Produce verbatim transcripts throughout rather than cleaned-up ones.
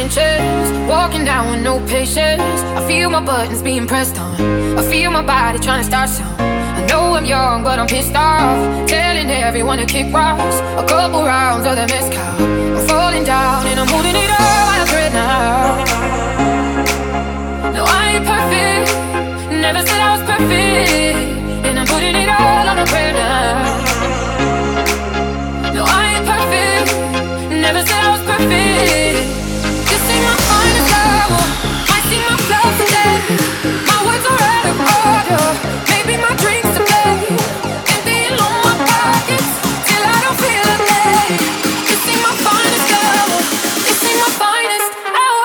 inches, walking down with no patience. I feel my buttons being pressed on. I feel my body trying to start some. I know I'm young, but I'm pissed off, telling everyone to kick rocks. A couple rounds of the mezcal, I'm falling down and I'm holding it all out right now. No, I ain't perfect, never said I was perfect, and I'm putting it all on a prayer now. No, I ain't perfect, never said I was perfect. This ain't my finest hour, I see my flaws today. My words are out of order, maybe my dreams to play. Emptying all my pockets till I don't feel a thing. This ain't my finest hour, this ain't my finest hour.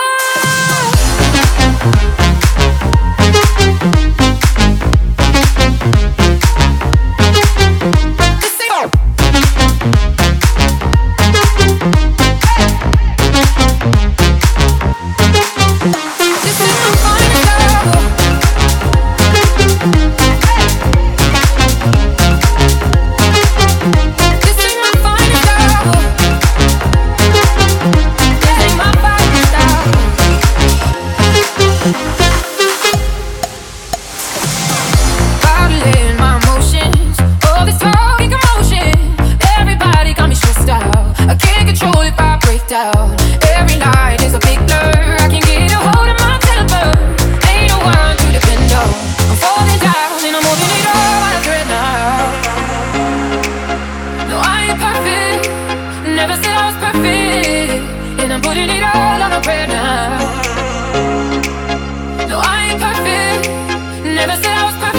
This ain't down. Every night is a big blur. I can't get a hold of my temper. Ain't no one to depend on. I'm falling down and I'm holding it all out right now. No, I ain't perfect, never said I was perfect, and I'm putting it all on a prayer now. No, I ain't perfect, never said I was perfect.